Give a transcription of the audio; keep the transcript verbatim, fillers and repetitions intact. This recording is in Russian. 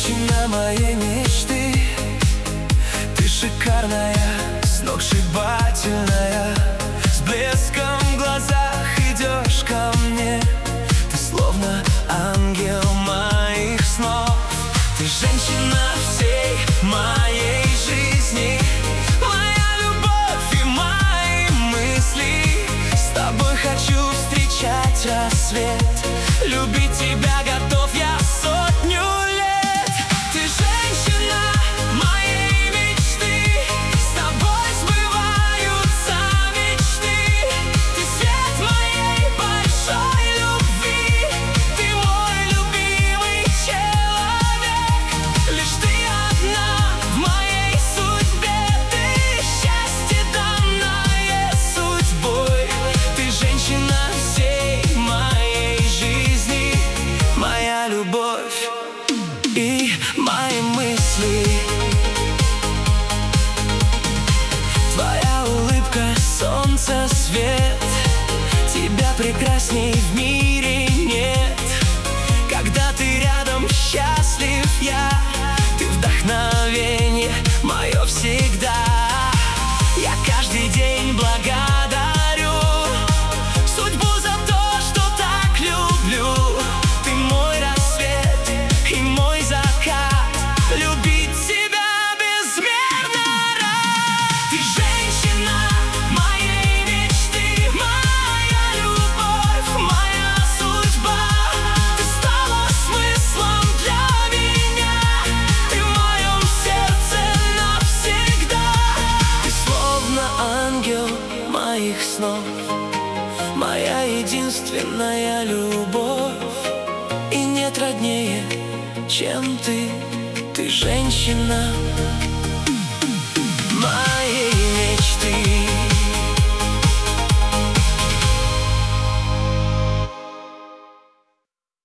женщина моей мечты. Ты шикарная, сногсшибательная, с блеском в глазах идешь ко мне. Ты словно ангел моих снов. Ты женщина всей моей жизни, моя любовь и мои мысли. С тобой хочу встречать рассвет, любить тебя готов я сотню лет. Ты женщина моей мечты, с тобой сбываются мечты. Ты свет моей большой любви, ты мой любимый человек. Лишь ты одна в моей судьбе, ты счастье данное судьбой. Ты женщина всей моей жизни, моя любовь и мои мысли. Твоя улыбка, солнце, свет, тебя прекрасней в мире нет. Когда ты рядом, счастлив я, ты вдохновение мое всегда. Я каждый день благодарю судьбу за то, что так люблю. Ты мой рассвет и мой закат, любить тебя безмерно рад. Ты женщина моей мечты, моя любовь, моя судьба. Ты стала смыслом для меня, ты в моем сердце навсегда. Ты словно ангел моих снов, моя единственная любовь. И нет роднее, чем ты. Ты женщина